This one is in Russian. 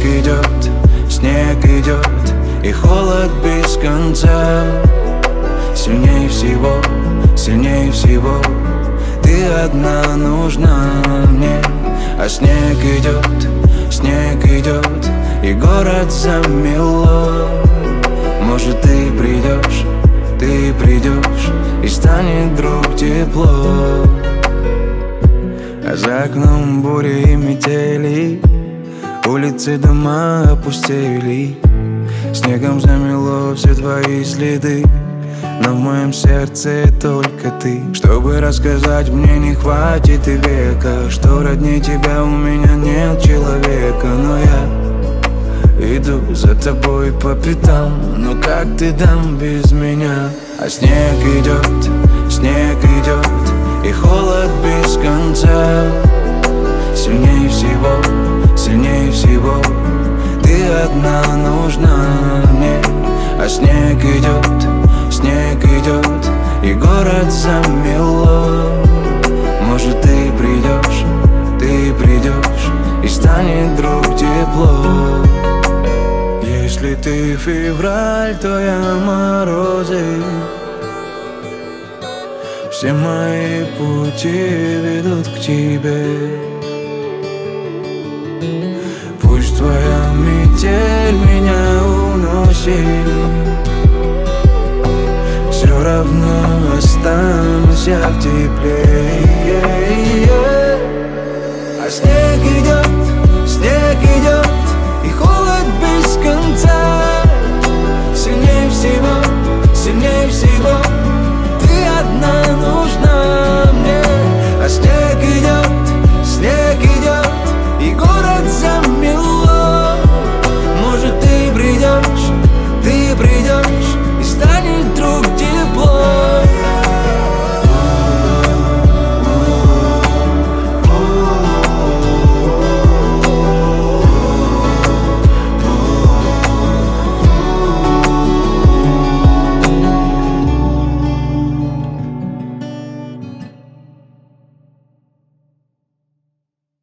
снег идет, и холод без конца. Сильнее всего ты одна нужна мне. А снег идет, и город замело. Может, ты придешь, и станет вдруг тепло. А за окном бури и метели, улицы, дома опустели. Снегом замело все твои следы, но в моем сердце только ты. Чтобы рассказать, мне не хватит и века, что роднее тебя у меня нет человека. Но я иду за тобой по пятам, но как ты там без меня? А снег идет, и холод без конца. Сильнее всего ты одна нужна мне. А снег идет, и город замело. Может, ты придешь, и станет вдруг тепло. Если ты февраль, то я морозы. Все мои пути ведут к тебе. Пусть твоя метель меня уносит, все равно останусь я в тепле. А снег идет,